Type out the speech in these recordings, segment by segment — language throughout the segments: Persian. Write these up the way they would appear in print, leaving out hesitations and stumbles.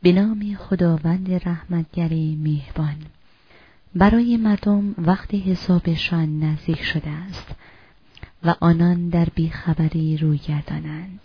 به نام خداوند رحمتگر مهربان. برای مردم وقت حسابشان نزدیک شده است و آنان در بیخبری روی گردانند.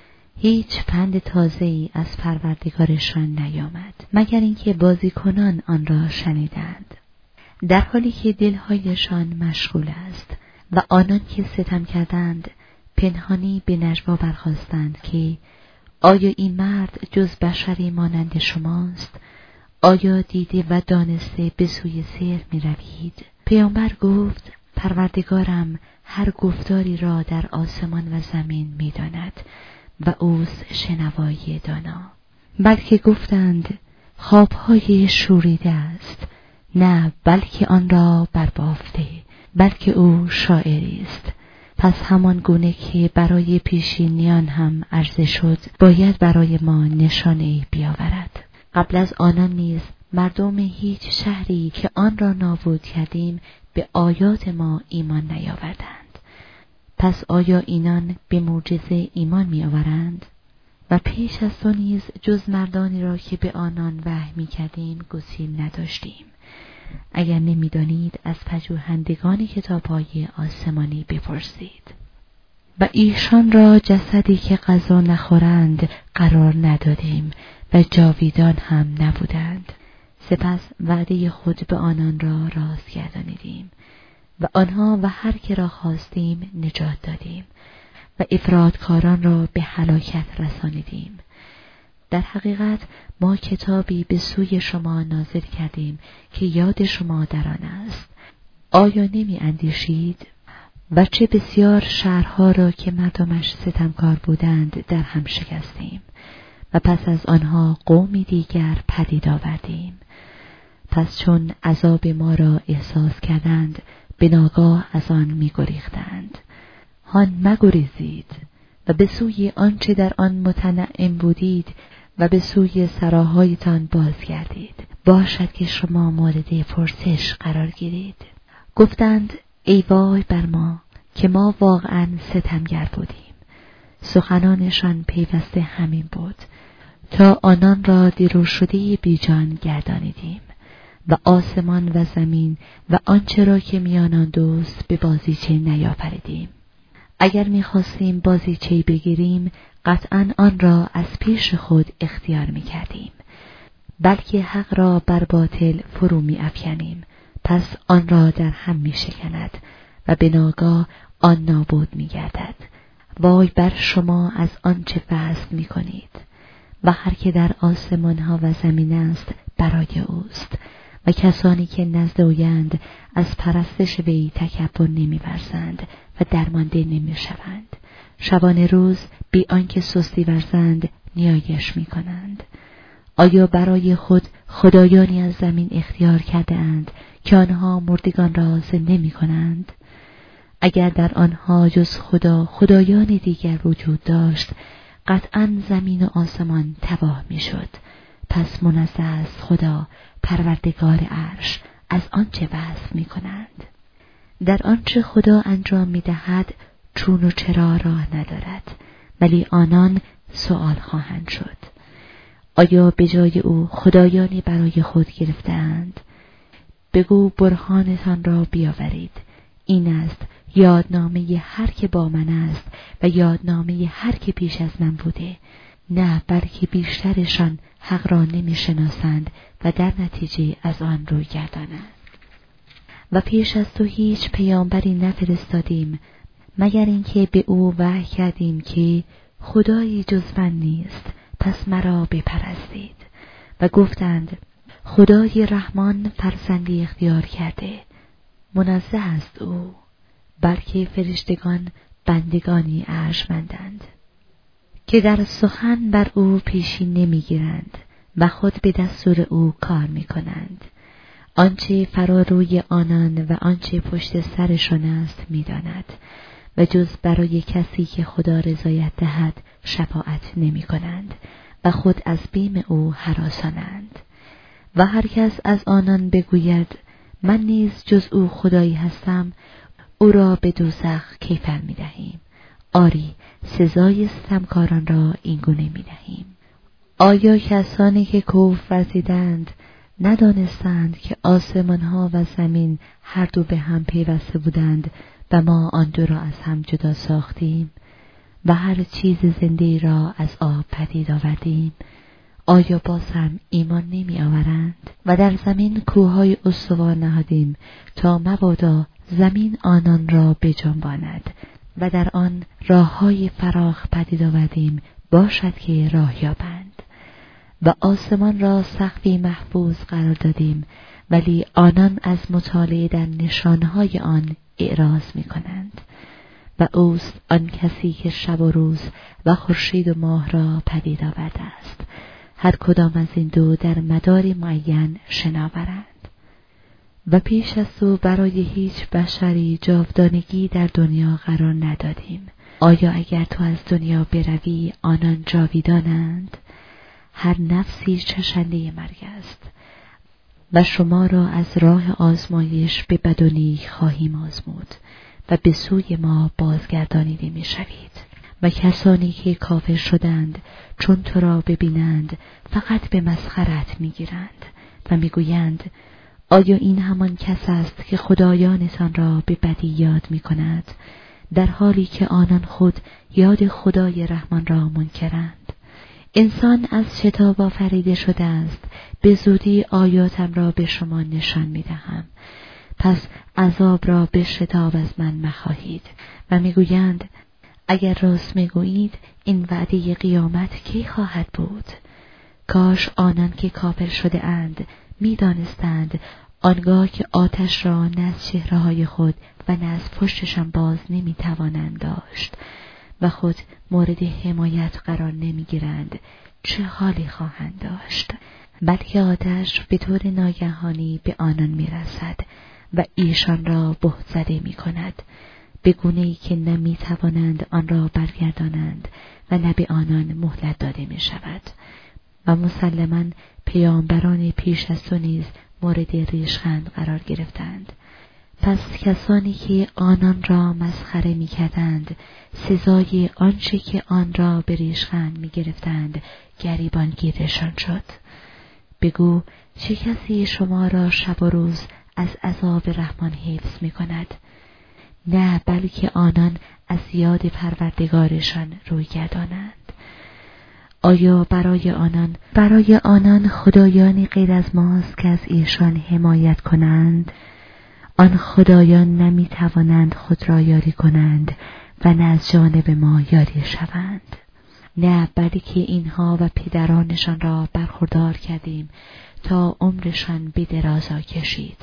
هیچ پند تازه‌ای از پروردگارشان نیامد مگر اینکه بازیکنان آن را شنیدند، در حالی که دلهایشان مشغول است. و آنان که ستم کردند پنهانی به نجوا برخاستند که آیا این مرد جز بشری مانند شماست؟ آیا دیده و دانسته به سوی سحر می روید؟ پیامبر گفت پروردگارم هر گفتاری را در آسمان و زمین می داند و اوست شنوایی دانا. بلکه گفتند خوابهای شوریده است، نه بلکه آن را بربافته، بلکه او شاعری است. پس همان گونه که برای پیشینیان هم عرضه شد باید برای ما نشانه‌ای بیاورد. قبل از آنان نیز مردم هیچ شهری که آن را نابود کردیم به آیات ما ایمان نیاوردند. پس آیا اینان به معجزه ایمان میآورند؟ و پیش از تو نیز جز مردانی را که به آنان وحی می‌کردیم گسیل نداشتیم. اگر نمی‌دانید از پژوهندگان کتاب‌های آسمانی بپرسید. و ایشان را جسدی که غذا نخورند قرار ندادیم و جاویدان هم نبودند. سپس وعده خود به آنان را راست گردانیدیم و آنها و هر که را خواستیم نجات دادیم و افراطکاران را به هلاکت رسانیدیم. در حقیقت ما کتابی به سوی شما نازل کردیم که یاد شما در آن است. آیا نمی اندیشید؟ و چه بسیار شهرها را که مردمش ستمکار بودند در هم شکستیم و پس از آنها قومی دیگر پدید آوردیم. پس چون عذاب ما را احساس کردند به ناگاه از آن می گریختند. هان مگریزید و به سوی آنچه در آن متنعم بودید و به سوی سراهایتان بازگردید، باشد که شما مورد پرسش قرار گیرید. گفتند ای وای بر ما که ما واقعا ستمگر بودیم. سخنانشان پیوسته همین بود تا آنان را دیرو شده بیجان گردانیدیم و آسمان و زمین و آنچه را که میان آن دوست به بازیچه نیافریدیم. اگر می‌خواستیم بازیچه‌ای بگیریم قطعاً آن را از پیش خود اختیار می‌کردیم، بلکه حق را بر باطل فرو می‌افکنیم، پس آن را در هم می‌شکند و به ناگاه آن نابود می‌گردد. وای بر شما از آنچه فحص می‌کنید. و هر که در آسمان‌ها و زمین است برای اوست و کسانی که نزد اویند از پرستش وی تکبر نمی‌ورزند و درمانده نمی‌شوند. شبانه روز بی آنکه سستی ورزند نیایش می‌کنند. آیا برای خود خدایانی از زمین اختیار کرده اند که آنها مردگان را زنده می‌کنند؟ اگر در آنها جز خدایان دیگر وجود داشت قطعاً زمین و آسمان تباه می‌شد. پس منزه است خدا پروردگار عرش از آنچه وصف می‌کنند. در آنچه خدا انجام می‌دهد چون و چرا راه ندارد، ولی آنان سؤال خواهند شد. آیا به جای او خدایانی برای خود گرفتند؟ بگو برهانتان را بیاورید. این است یادنامه هر که با من است و یادنامه هر که پیش از من بوده، نه بلکه بیشترشان حق را نمی‌شناسند و در نتیجه از آن روی گردانند. و پیش از تو هیچ پیامبری نفرستادیم مگر اینکه به او وحی کردیم که خدایی جز من نیست، پس مرا بپرستید. و گفتند خدای رحمان فرزندی اختیار کرده، منزه است او، بلکه فرشتگان بندگانی ارجمندند که در سخن بر او پیشی نمیگیرند و خود به دستور او کار میکنند. آنچه فراروی آنان و آنچه پشت سرشان است میداند و جز برای کسی که خدا رضایت دهد شفاعت نمی کنند و خود از بیم او هراسانند. و هر کس از آنان بگوید من نیز جز او خدایی هستم، او را به دوزخ کیفر می دهیم. آری سزای ستمکاران را این گونه می دهیم. آیا کسانی که کفر ورزیدند ندانستند که آسمان‌ها و زمین هر دو به هم پیوسته بودند و ما آن دو را از هم جدا ساختیم و هر چیز زنده را از آب پدید آوردیم؟ آیا باز هم ایمان نمی آورند؟ و در زمین کوههای استوار نهادیم تا مبادا زمین آنان را بجنباند و در آن راههای فراخ پدید آوردیم باشد که راه یابند. و آسمان را سقفی محفوظ قرار دادیم ولی آنان از مطالعه در نشانهای آن اعراض می کنند. و اوست آن کسی که شب و روز و خورشید و ماه را پدید آورده است، هر کدام از این دو در مداری معین شناورند. و پیش از تو برای هیچ بشری جاودانگی در دنیا قرار ندادیم. آیا اگر تو از دنیا بروی آنان جاویدانند؟ هر نفسی چشنده مرگ است و شما را از راه آزمایش به بد و نیک خواهیم آزمود و به سوی ما بازگردانیده می شوید. و کسانی که کافر شدند چون تو را ببینند فقط به مسخرت می گیرند و می گویند آیا این همان کس است که خدایانتان را به بدی یاد می کند، در حالی که آنان خود یاد خدای رحمان را منکرند. انسان از شتاب آفریده شده است، به زودی آیاتم را به شما نشان می دهم، پس عذاب را به شتاب از من مخواهید. و می گویند اگر راست می گویید این وعده قیامت کی خواهد بود؟ کاش آنان که کافر شده اند می دانستند آنگاه که آتش را نه از چهره‌های خود و نه از پشتشان باز نمی توانند داشت و خود مورد حمایت قرار نمی گیرند، چه حالی خواهند داشت؟ بلکه آتش به طور ناگهانی به آنان می رسد و ایشان را بهت زده می کند، به گونه‌ای که نه می توانند آن را برگردانند و نه به آنان مهلت داده می شود. و مسلماً پیامبران پیش از تو نیز مورد ریشخند قرار گرفتند. پس کسانی که آنان را مسخره می کردند سزای آنچه که آن را به ریشخند می گرفتند گریبان گیرشان شد. بگو چه کسی شما را شب و روز از عذاب رحمان حفظ می کند؟ نه، بلکه آنان از یاد پروردگارشان روی گردانند. آیا برای آنان خدایانی غیر از ماست که از ایشان حمایت کنند؟ آن خدایان نمی توانند خود را یاری کنند و نه از جانب ما یاری شوند. نه، بلکه اینها و پدرانشان را برخوردار کردیم تا عمرشان به درازا کشید.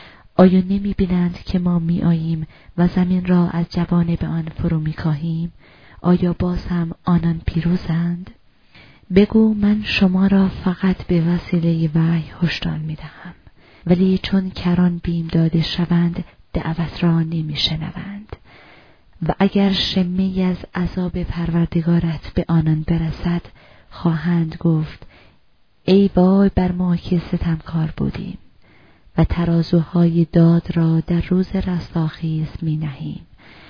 آیا نمی بینند که ما می آییم و زمین را از جوانب آن فرو می کاهیم؟ آیا باز هم آنان پیروزند؟ بگو من شما را فقط به وسیله وحی هشدار می دهم، ولی چون کران بیم داده شوند دعوت را نمی شنوند. و اگر شمی از عذاب پروردگارت به آنان برسد خواهند گفت ای وای بر ما که ستمکار بودیم و ترازوهای داد را در روز رستاخیز می نهیم.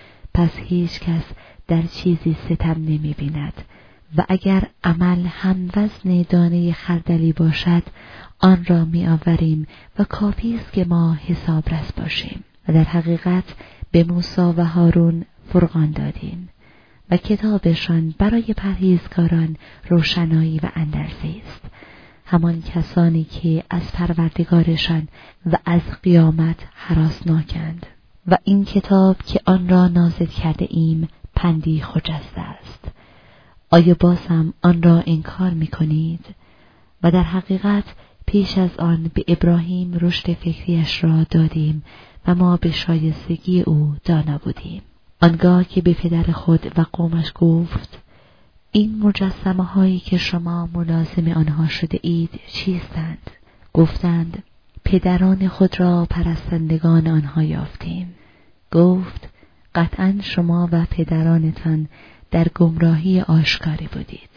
پس هیچ کس در چیزی ستم نمی بیند و اگر عمل هم وزن دانه خردلی باشد آن را می آوریم و کافی است که ما حسابرس باشیم. و در حقیقت به موسی و هارون فرقان دادیم و کتابشان برای پرهیزکاران روشنایی و اندرزی است، همان کسانی که از پروردگارشان و از قیامت هراسناکند. و این کتاب که آن را نازل کرده ایم پندی خجسته است. آیا باز هم آن را انکار می کنید؟ و در حقیقت پیش از آن به ابراهیم رشد فکریش را دادیم و ما به شایستگی او دانا بودیم. آنگاه که به پدر خود و قومش گفت این مجسمه هایی که شما ملازم آنها شده اید چیستند؟ گفتند پدران خود را پرستندگان آنها یافتیم. گفت قطعاً شما و پدرانتان در گمراهی آشکاری بودید.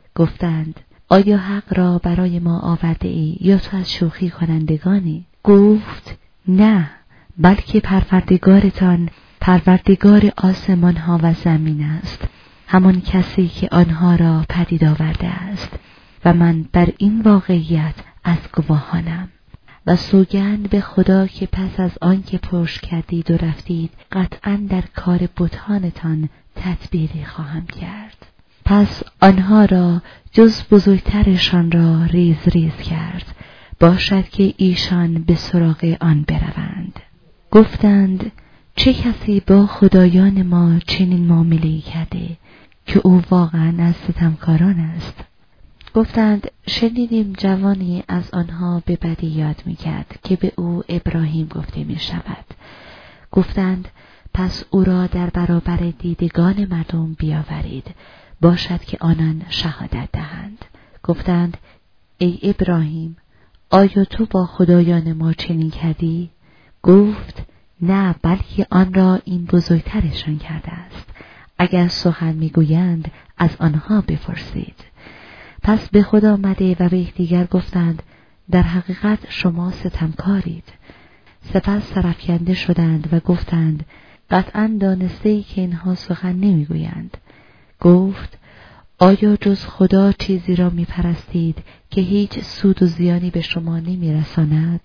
گفتند آیا حق را برای ما آورده ای یا تو از شوخی کنندگانی؟ گفت نه، بلکه پروردگارتان پروردگار آسمان ها و زمین است، همان کسی که آنها را پدید آورده است و من بر این واقعیت از گواهانم. و سوگند به خدا که پس از آن که پشت کردید و رفتید قطعاً در کار بتانتان تدبیری خواهم کرد. پس آنها را جز بزرگترشان را ریز ریز کرد، باشد که ایشان به سراغ آن بروند. گفتند چه کسی با خدایان ما چنین معامله‌ای کرده که او واقعاً از ستمکاران است؟ گفتند شنیدیم جوانی از آنها به بدی یاد می‌کرد که به او ابراهیم گفته می‌شود. گفتند پس او را در برابر دیدگان مردم بیاورید، باشد که آنان شهادت دهند. گفتند ای ابراهیم، آیا تو با خدایان ما چنین کردی؟ گفت نه، بلکه آن را این بزرگترشان کرده است. اگر سخن میگویند از آنها بپرسید. پس به خود آمده و به یکدیگر گفتند در حقیقت شما ستمکارید. سپس سرافکنده شدند و گفتند قطعاً دانسته‌ای که اینها سخن نمیگویند. گفت آیا جز خدا چیزی را میپرستید که هیچ سود و زیانی به شما نمیرساند؟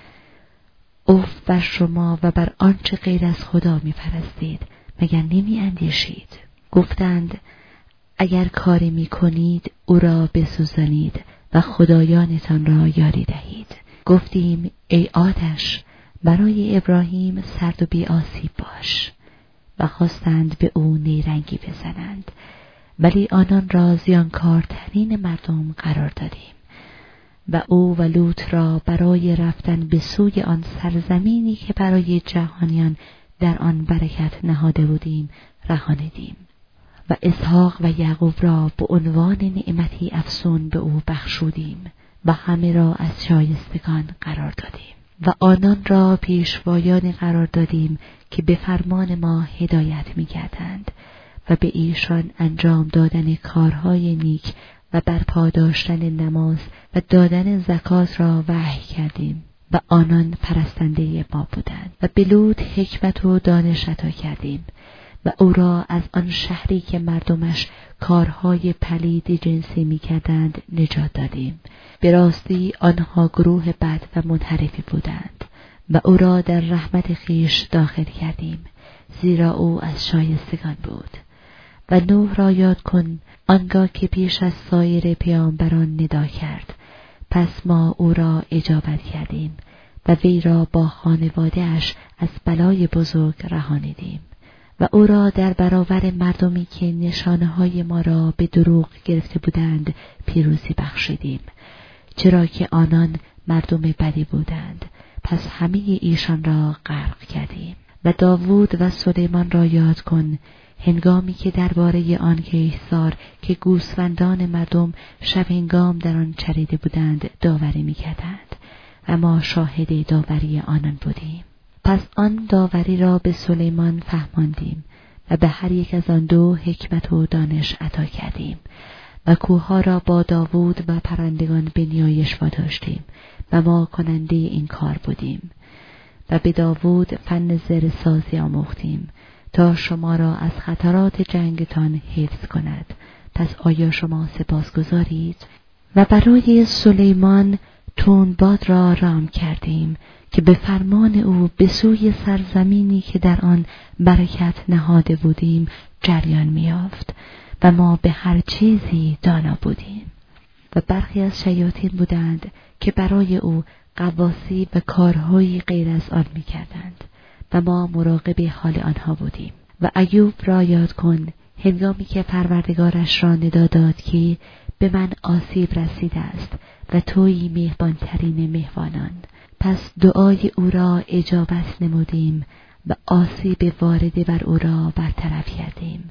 اف بر شما و بر آنچه غیر از خدا میپرستید، مگر نمیاندیشید؟ گفتند اگر کاری میکنید او را بسوزانید و خدایانتان را یاری دهید. گفتیم ای آتش، برای ابراهیم سرد و بی آسیب باش. و خواستند به او نیرنگی بزنند، ولی آنان را زیانکارترین مردم قرار دادیم و او و لوط را برای رفتن به سوی آن سرزمینی که برای جهانیان در آن برکت نهاده بودیم رهانیدیم و اسحاق و یعقوب را به عنوان نعمتی افزون به او بخشودیم و همه را از شایستگان قرار دادیم و آنان را پیشوایان قرار دادیم که به فرمان ما هدایت می‌کردند و به ایشان انجام دادن کارهای نیک و برپا داشتن نماز و دادن زکات را وحی کردیم و آنان پرستنده ما بودند. و به لوط حکمت و دانش عطا کردیم و او را از آن شهری که مردمش کارهای پلید جنسی می‌کردند نجات دادیم. به راستی آنها گروه بد و منحرفی بودند و او را در رحمت خویش داخل کردیم، زیرا او از شایستگان بود. و نوح را یاد کن آنگاه که پیش از سایر پیامبران ندا کرد، پس ما او را اجابت کردیم و وی را با خانواده‌اش از بلای بزرگ رهانیدیم و او را در برابر مردمی که نشانه‌های ما را به دروغ گرفته بودند پیروزی بخشیدیم، چرا که آنان مردم بدی بودند. پس همه ایشان را غرق کردیم. و داوود و سلیمان را یاد کن هنگامی که درباره آن کیسار که گوسفندان مردم شب هنگام در آن چریده بودند داوری می‌کردند و ما شاهد داوری آنان بودیم. پس آن داوری را به سلیمان فهماندیم و به هر یک از آن دو حکمت و دانش عطا کردیم و کوه‌ها را با داوود و پرندگان به نیایش واداشتیم و ما کننده این کار بودیم. و به داوود فن زره سازی آموختیم تا شما را از خطرات جنگتان حفظ کند. پس آیا شما سپاسگزارید؟ و برای سلیمان تندباد را رام کردیم که به فرمان او به سوی سرزمینی که در آن برکت نهاده بودیم جریان می‌یافت و ما به هر چیزی دانا بودیم. و برخی از شیاطین بودند که برای او غواصی و کارهایی غیر از آن می‌کردند و ما مراقب حال آنها بودیم. و ایوب را یاد کن هنگامی که پروردگارش را ندا داد که به من آسیب رسیده است و تویی مهربانترین مهربانان. پس دعای او را اجابت نمودیم و آسیب وارده بر او را برطرف کردیم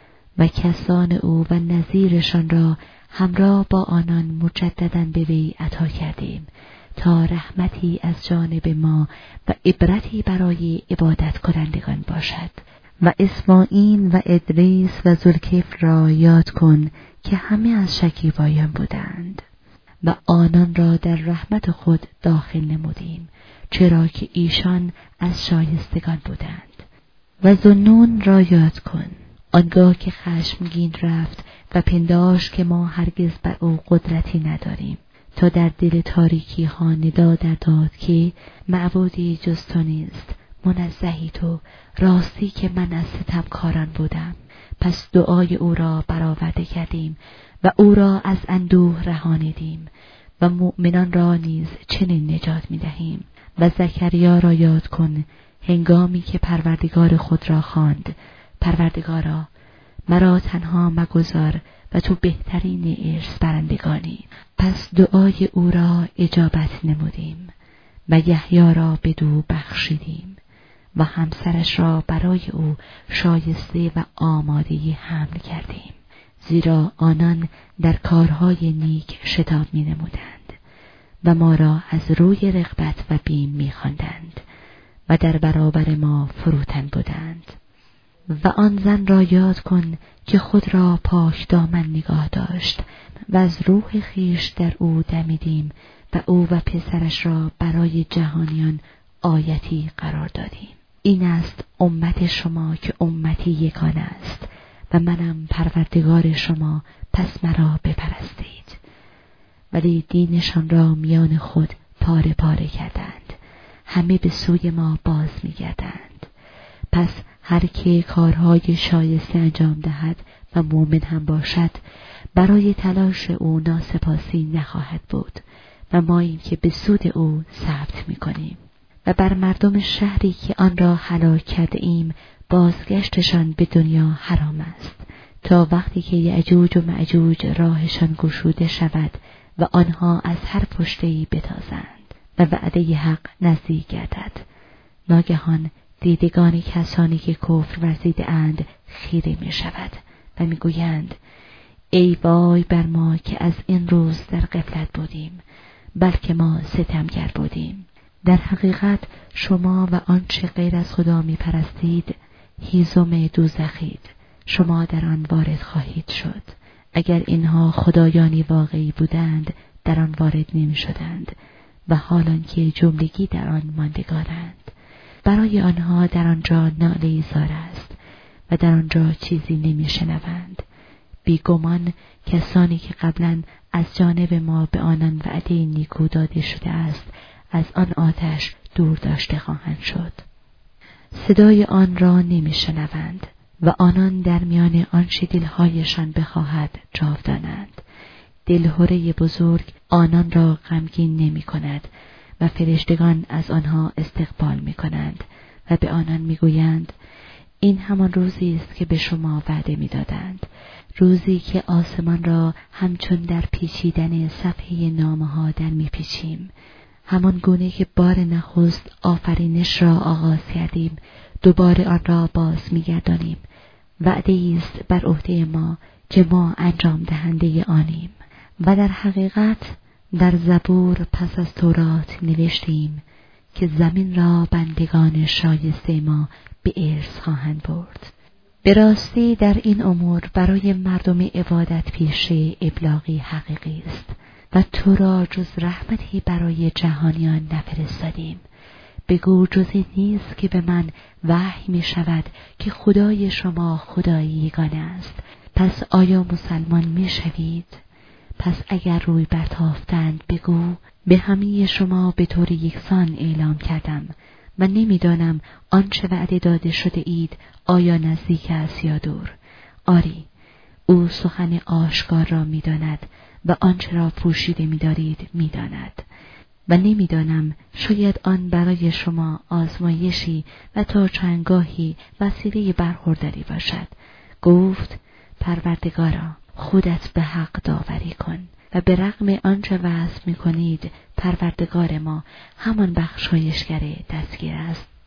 و کسان او و نظیرشان را همراه با آنان مجدداً به وی عطا کردیم تا رحمتی از جانب ما و عبرتی برای عبادت کنندگان باشد. و اسماعیل و ادریس و ذوالکفل را یاد کن که همه از شکیبایان بودند و آنان را در رحمت خود داخل نمودیم، چرا که ایشان از شایستگان بودند. و ذوالنون را یاد کن آنگاه که خشمگین رفت و پنداشت که ما هرگز بر او قدرتی نداریم، تا در دل تاریکی ها ندا در داد که معبودی جز تو نیست، منزهی تو، راستی که من از ستمکاران بودم. پس دعای او را برآورده کردیم و او را از اندوه رهانیدیم و مؤمنان را نیز چنین نجات می‌دهیم. و زکریا را یاد کن هنگامی که پروردگار خود را خواند: پروردگارا، مرا تنها مگذار و تو بهترین ارث برندگانی. پس دعای او را اجابت نمودیم و یحیی را بدو بخشیدیم و همسرش را برای او شایسته و آماده حمل کردیم، زیرا آنان در کارهای نیک شتاب می نمودند و ما را از روی رغبت و بیم می خواندند و در برابر ما فروتن بودند. و آن زن را یاد کن که خود را پاک دامن نگاه داشت و از روح خویش در او دمیدیم و او و پسرش را برای جهانیان آیتی قرار دادیم. این است امت شما که امتی یگانه است و منم پروردگار شما، پس مرا بپرستید. ولی دینشان را میان خود پاره پاره کردند، همه به سوی ما باز می‌گردند. پس هر که کارهای شایسته انجام دهد و مؤمن هم باشد، برای تلاش او ناسپاسی نخواهد بود و ماییم که به سود او ثبت می‌کنیم. و بر مردم شهری که آن را هلاک کرده ایم بازگشتشان به دنیا حرام است، تا وقتی که یأجوج و مأجوج راهشان گشوده شود و آنها از هر پشته‌ای بتازند و وعده حق نزدیک گردد. ناگهان دیدگان کسانی که کفر ورزیده اند خیره می شود و می گویند: ای وای بر ما که از این روز در غفلت بودیم، بلکه ما ستمگر بودیم. در حقیقت شما و آنچه غیر از خدا می پرستید هیزم دوزخید، شما در آن وارد خواهید شد. اگر اینها خدایانی واقعی بودند در آن وارد نمی شدند و حالان که جملگی در آن ماندگارند. برای آنها در آنجا ناله زار است و در آنجا چیزی نمی شنوند. بیگمان کسانی که قبلا از جانب ما به آنان وعده نیکو داده شده است از آن آتش دور داشته خواهند شد. صدای آن را نمی شنوند و آنان در میان آنچه دلهایشان بخواهد جاودانند. دلهره بزرگ آنان را غمگین نمی کند و فرشتگان از آنها استقبال می کنند و به آنان می گویند: این همان روزی است که به شما وعده می دادند، روزی که آسمان را همچون در پیچیدن صفحه نامه ها در می پیچیم، همان گونه که بار نخست آفرینش را آغاز کردیم دوباره آن را باز می گردانیم. وعده است بر عهده ما که ما انجام دهنده آنیم. و در حقیقت در زبور پس از تورات نوشتیم که زمین را بندگان شایسته ما به ارث خواهند برد. به راستی در این امور برای مردم عبادت پیشه ابلاغی حقیقی است و تو را جز رحمتی برای جهانیان نفرستادیم. بگو جزی نیست که به من وحی می شود که خدای شما خدایی یگانه است. پس آیا مسلمان می شوید؟ پس اگر روی برتافتند بگو به همه شما به طور یکسان اعلام کردم و نمیدانم آنچه وعده داده شده اید آیا نزدیک است یا دور. آری، او سخن آشکار را میداند و آنچه را پوشیده می‌دارید میداند. و نمیدانم شاید آن برای شما آزمایشی و تا چندگاهی وسیله برخورداری باشد. گفت: پروردگارا، خودت به حق داوری کن و به رغم آنچه وصف می‌کنید پروردگار ما همان بخشایشگر دستگیر است.